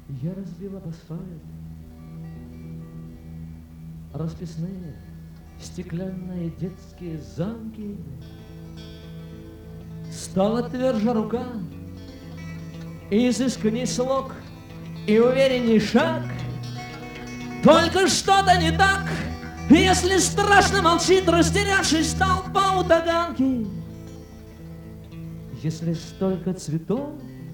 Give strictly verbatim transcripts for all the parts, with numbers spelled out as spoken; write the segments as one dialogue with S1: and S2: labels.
S1: Я разбил об асфальт расписные стеклянные детские замки. Стала тверже рука, и изысканней слог, и уверенней шаг. Только что-то не так, если страшно молчит растерявшись толпа у таганки. Если столько цветов,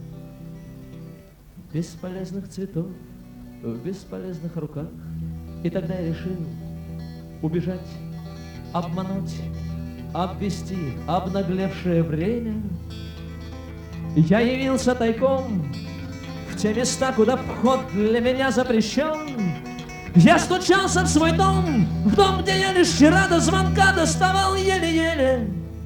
S1: бесполезных цветов в бесполезных руках. И тогда я решил убежать, обмануть, обвести обнаглевшее время. Я явился тайком в те места, куда вход для меня запрещен. Я стучался в свой дом, в дом, где я лишь вчера до звонка доставал еле-еле.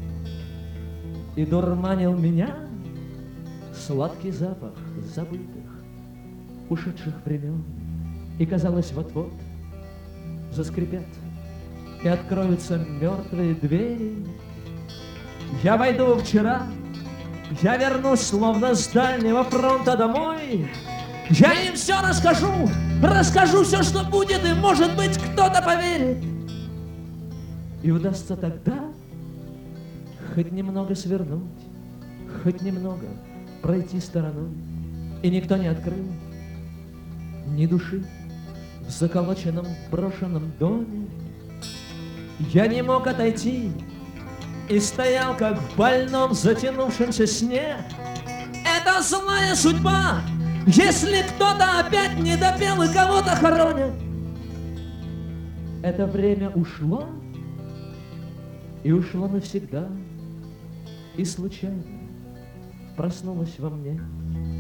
S1: И дурманил меня сладкий запах забытых, ушедших времен. И казалось, вот-вот заскрипят и откроются мертвые двери. Я войду вчера, я вернусь, словно с дальнего фронта домой. Я им все расскажу, расскажу все, что будет, и, может быть, кто-то поверит. И удастся тогда хоть немного свернуть, хоть немного пройти стороной. И никто не открыл ни души в заколоченном брошенном доме. Я не мог отойти и стоял, как в больном затянувшемся сне. Это злая судьба, если кто-то опять не допел и кого-то хоронят. Это время ушло, и ушло навсегда, и случайно проснулось во мне